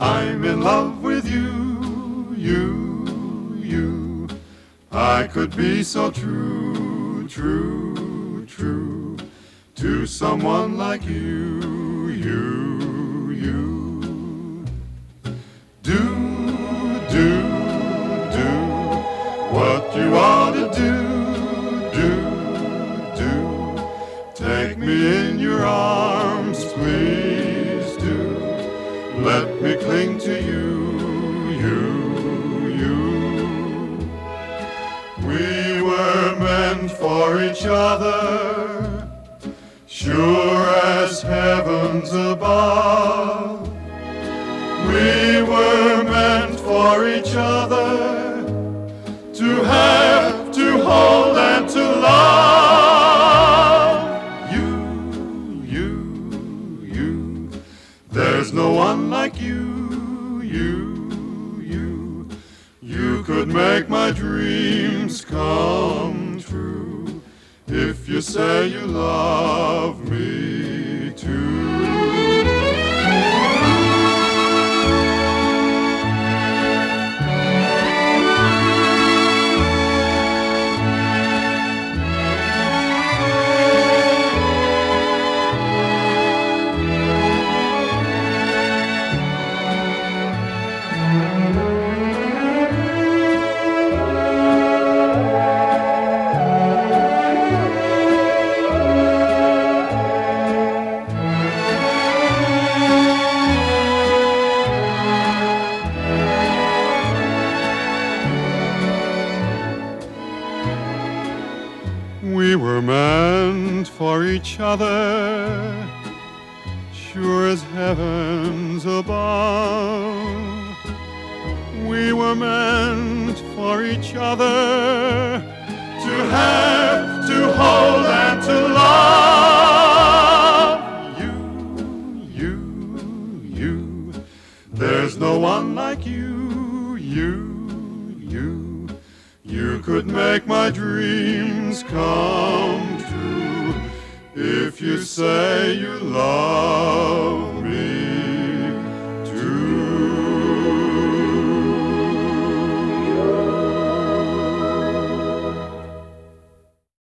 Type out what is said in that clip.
I'm in love with you, you. I could be so true, true, true to someone like you, you. Do what you ought to do. Take me in your arms, please do. Let me cling to you, you. We were meant for each other, sure as heavens above. We were meant for each other, to have, to hold, and to love. You. There's no one like you, you. You could make my dreams come true if you say you love me too. We were meant for each other, sure as heavens above. We were meant for each other, to have, to hold, and to love. You. There's no one like you, you. You could make my dreams come true if you say you love